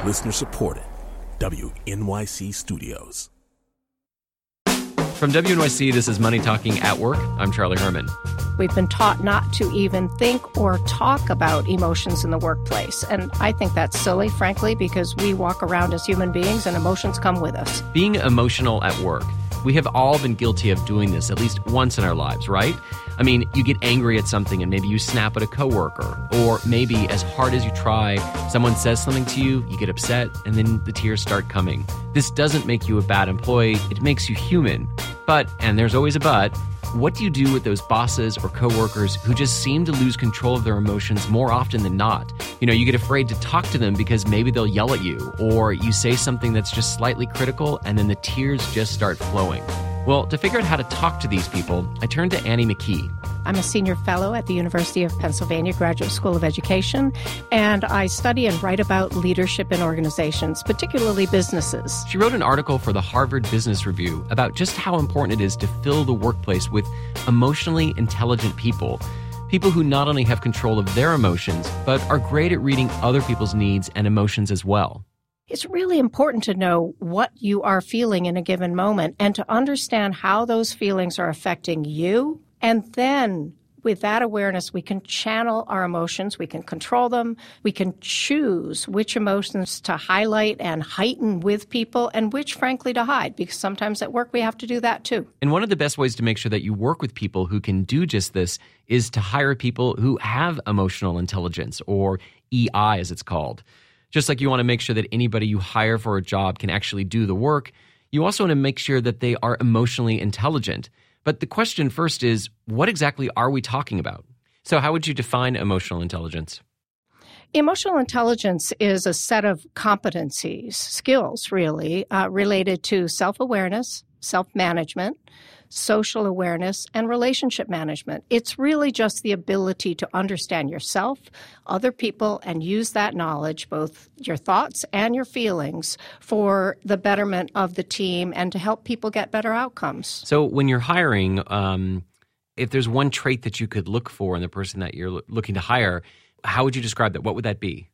Listener supported. WNYC Studios. From WNYC, this is Money Talking at Work. I'm Charlie Herman. We've been taught not to even think or talk about emotions in the workplace. And I think that's silly, frankly, because we walk around as human beings and emotions come with us. Being emotional at work. We have all been guilty of doing this at least once in our lives, right? I mean, you get angry at something and maybe you snap at a coworker. Or maybe as hard as you try, someone says something to you, you get upset, and then the tears start coming. This doesn't make you a bad employee. It makes you human. But, and there's always a but, what do you do with those bosses or coworkers who just seem to lose control of their emotions more often than not? You know, you get afraid to talk to them because maybe they'll yell at you, or you say something that's just slightly critical and then the tears just start flowing. Well, to figure out how to talk to these people, I turned to Annie McKee. I'm a senior fellow at the University of Pennsylvania Graduate School of Education, and I study and write about leadership in organizations, particularly businesses. She wrote an article for the Harvard Business Review about just how important it is to fill the workplace with emotionally intelligent people. People who not only have control of their emotions, but are great at reading other people's needs and emotions as well. It's really important to know what you are feeling in a given moment and to understand how those feelings are affecting you. And then with that awareness, we can channel our emotions, we can control them, we can choose which emotions to highlight and heighten with people and which, frankly, to hide, because sometimes at work we have to do that too. And one of the best ways to make sure that you work with people who can do just this is to hire people who have emotional intelligence, or EI as it's called. Just like you want to make sure that anybody you hire for a job can actually do the work, you also want to make sure that they are emotionally intelligent. But the question first is, what exactly are we talking about? So how would you define emotional intelligence? Emotional intelligence is a set of competencies, skills really, related to self-awareness, self-management, social awareness, and relationship management. It's really just the ability to understand yourself, other people, and use that knowledge, both your thoughts and your feelings, for the betterment of the team and to help people get better outcomes. So when you're hiring, if there's one trait that you could look for in the person that you're looking to hire, how would you describe that? What would that be?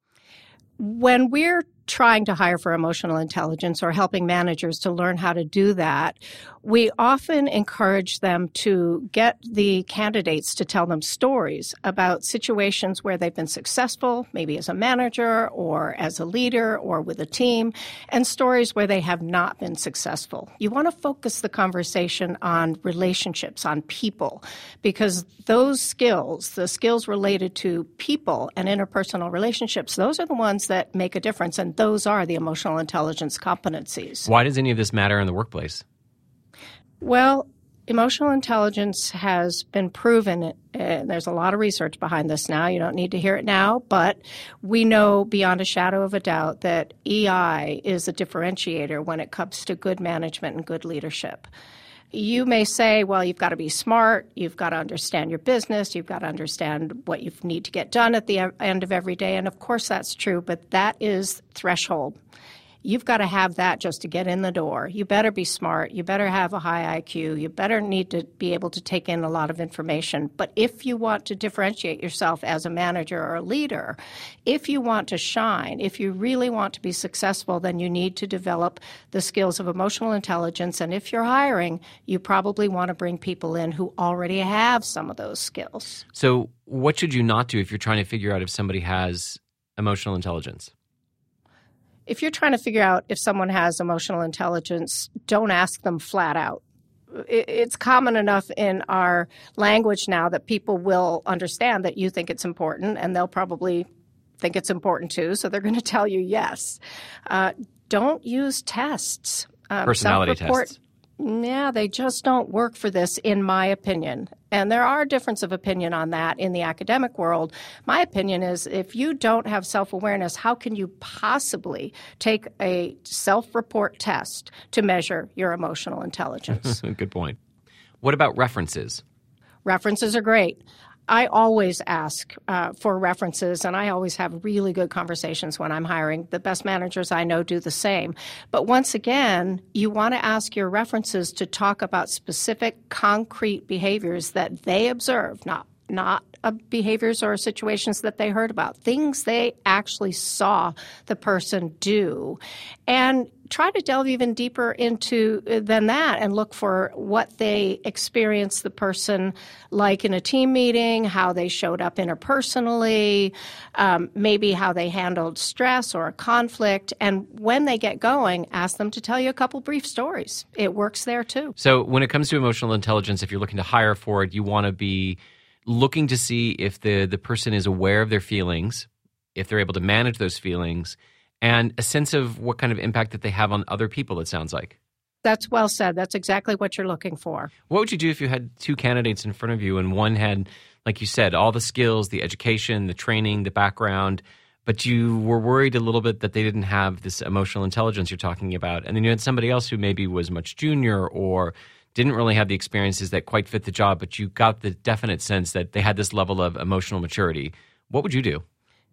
When we're trying to hire for emotional intelligence or helping managers to learn how to do that, we often encourage them to get the candidates to tell them stories about situations where they've been successful, maybe as a manager or as a leader or with a team, and stories where they have not been successful. You want to focus the conversation on relationships, on people, because those skills, the skills related to people and interpersonal relationships, those are the ones that make a difference, and those are the emotional intelligence competencies. Why does any of this matter in the workplace? Well, emotional intelligence has been proven, and there's a lot of research behind this now. You don't need to hear it now, but we know beyond a shadow of a doubt that EI is a differentiator when it comes to good management and good leadership. You may say, well, you've got to be smart, you've got to understand your business, you've got to understand what you need to get done at the end of every day, and of course that's true, but that is threshold. You've got to have that just to get in the door. You better be smart. You better have a high IQ. You better need to be able to take in a lot of information. But if you want to differentiate yourself as a manager or a leader, if you want to shine, if you really want to be successful, then you need to develop the skills of emotional intelligence. And if you're hiring, you probably want to bring people in who already have some of those skills. So what should you not do if you're trying to figure out if somebody has emotional intelligence? If you're trying to figure out if someone has emotional intelligence, don't ask them flat out. It's common enough in our language now that people will understand that you think it's important, and they'll probably think it's important too, so they're going to tell you yes. Don't use tests. Personality tests. Yeah, they just don't work for this, in my opinion. And there are differences of opinion on that in the academic world. My opinion is if you don't have self-awareness, how can you possibly take a self-report test to measure your emotional intelligence? Good point. What about references? References are great. I always ask for references, and I always have really good conversations when I'm hiring. The best managers I know do the same. But once again, you want to ask your references to talk about specific, concrete behaviors that they observe, not not behaviors or situations that they heard about, things they actually saw the person do, and try to delve even deeper into than that and look for what they experienced the person like in a team meeting, how they showed up interpersonally, maybe how they handled stress or a conflict. And when they get going, ask them to tell you a couple brief stories. It works there too. So when it comes to emotional intelligence, if you're looking to hire for it, you want to be looking to see if the person is aware of their feelings, if they're able to manage those feelings, and a sense of what kind of impact that they have on other people, it sounds like. That's well said. That's exactly what you're looking for. What would you do if you had two candidates in front of you and one had, like you said, all the skills, the education, the training, the background, but you were worried a little bit that they didn't have this emotional intelligence you're talking about, and then you had somebody else who maybe was much junior or didn't really have the experiences that quite fit the job, but you got the definite sense that they had this level of emotional maturity? What would you do?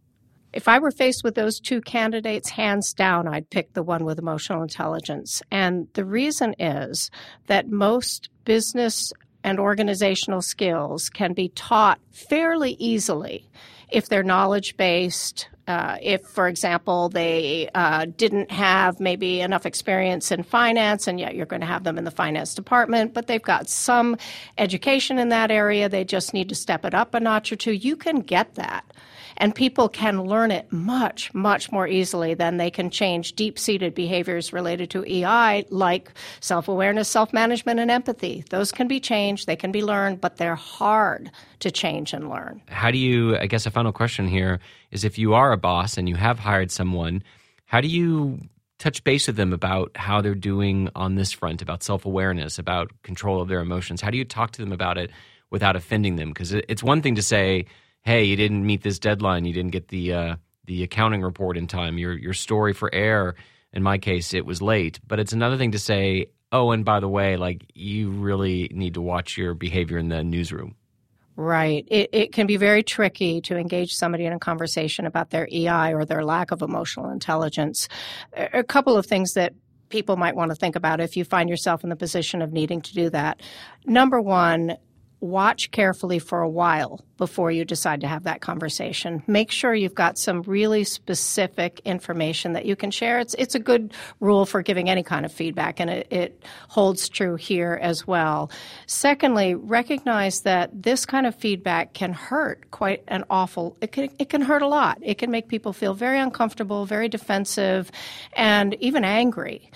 If I were faced with those two candidates, hands down, I'd pick the one with emotional intelligence. And the reason is that most business and organizational skills can be taught fairly easily if they're knowledge-based. If, for example, they didn't have maybe enough experience in finance, and yet you're going to have them in the finance department, but they've got some education in that area. They just need to step it up a notch or two. You can get that. And people can learn it much, much more easily than they can change deep-seated behaviors related to EI, like self-awareness, self-management, and empathy. Those can be changed, they can be learned, but they're hard to change and learn. How do you, I guess a final question here is, if you are a boss and you have hired someone, how do you touch base with them about how they're doing on this front, about self-awareness, about control of their emotions? How do you talk to them about it without offending them? Because it's one thing to say, hey, you didn't meet this deadline, you didn't get the accounting report in time, your story for air, in my case, it was late. But it's another thing to say, oh, and by the way, like, you really need to watch your behavior in the newsroom. Right. It can be very tricky to engage somebody in a conversation about their EI or their lack of emotional intelligence. A couple of things that people might want to think about if you find yourself in the position of needing to do that. Number one, watch carefully for a while before you decide to have that conversation. Make sure you've got some really specific information that you can share. It's a good rule for giving any kind of feedback, and it holds true here as well. Secondly, recognize that this kind of feedback can hurt quite an awful. It can hurt a lot. It can make people feel very uncomfortable, very defensive, and even angry.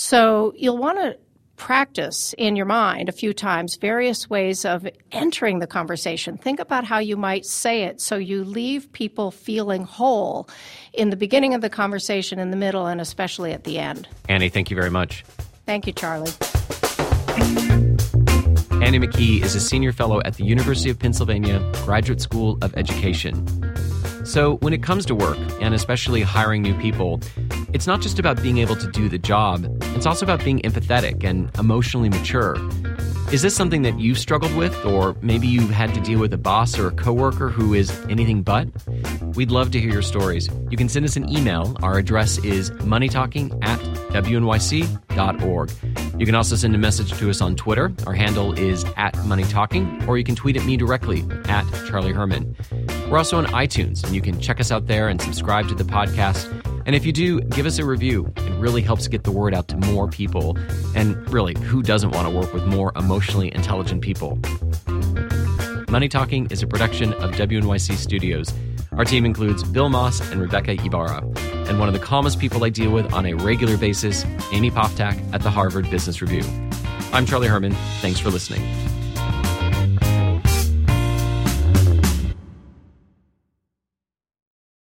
So you'll want to practice in your mind a few times various ways of entering the conversation. Think about how you might say it so you leave people feeling whole in the beginning of the conversation, in the middle, and especially at the end. Annie, thank you very much. Thank you, Charlie. Annie McKee is a senior fellow at the University of Pennsylvania Graduate School of Education. So when it comes to work, and especially hiring new people, it's not just about being able to do the job, it's also about being empathetic and emotionally mature. Is this something that you've struggled with, or maybe you've had to deal with a boss or a coworker who is anything but? We'd love to hear your stories. You can send us an email. Our address is moneytalking@wnyc.org. You can also send a message to us on Twitter. Our handle is @moneytalking, or you can tweet at me directly @CharlieHerman. We're also on iTunes, and you can check us out there and subscribe to the podcast. And if you do, give us a review. It really helps get the word out to more people. And really, who doesn't want to work with more emotionally intelligent people? Money Talking is a production of WNYC Studios. Our team includes Bill Moss and Rebecca Ibarra. And one of the calmest people I deal with on a regular basis, Amy Poptak at the Harvard Business Review. I'm Charlie Herman. Thanks for listening.